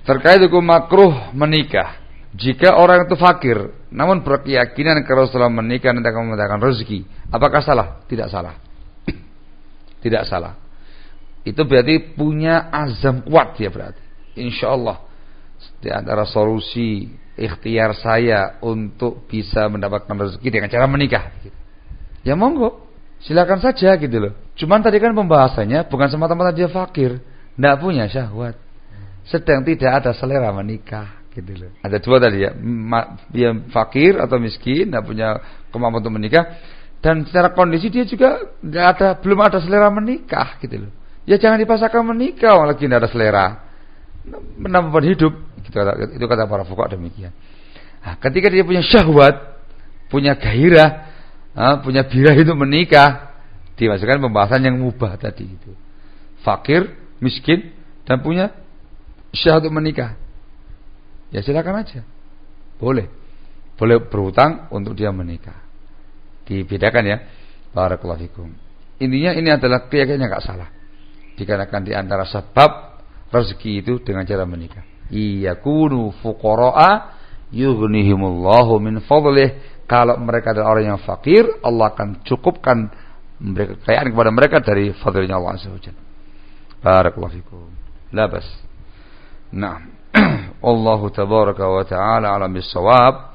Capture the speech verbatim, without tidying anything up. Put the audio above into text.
Terkait hukum makruh menikah. Jika orang itu fakir, namun berkeyakinan kalau setelah menikah nanti akan mendapatkan rezeki, apakah salah? Tidak salah. Tidak salah. Itu berarti punya azam kuat dia berarti. Insyaallah di antara solusi ikhtiar saya untuk bisa mendapatkan rezeki dengan cara menikah. Ya monggo, silakan saja gitu loh. Cuman tadi kan pembahasannya bukan semata-mata dia fakir, tidak punya syahwat, sedang tidak ada selera menikah gitu loh. Ada dua tadi ya, dia fakir atau miskin, tidak punya kemampuan untuk menikah, dan secara kondisi dia juga tidak ada, belum ada selera menikah gitu loh. Ya jangan dipaksakan menikah lagi tidak ada selera, menambah hidup gitu, itu kata para fuqaha demikian. Nah, ketika dia punya syahwat, punya gairah, nah, punya birah itu menikah, dimasukkan pembahasan yang mubah tadi itu. Fakir, miskin, dan punya syahwat untuk menikah. Ya silakan aja. Boleh. Boleh berhutang untuk dia menikah. Dibedakan ya. Barakallahu fikum. Intinya ini adalah keyakinannya enggak salah. Dikarenakan di antara sebab rezeki itu dengan cara menikah. Iyakunu fuqara'a yughnihimullahu min fadlih. Kalau mereka adalah orang yang fakir, Allah akan cukupkan memberi kekayaan kepada mereka dari fadlnya Allah Azza wa Jalla. Barakallahu fikum. La bas. Nah, Allahu tabaraka wa ta'ala alam bis-shawab.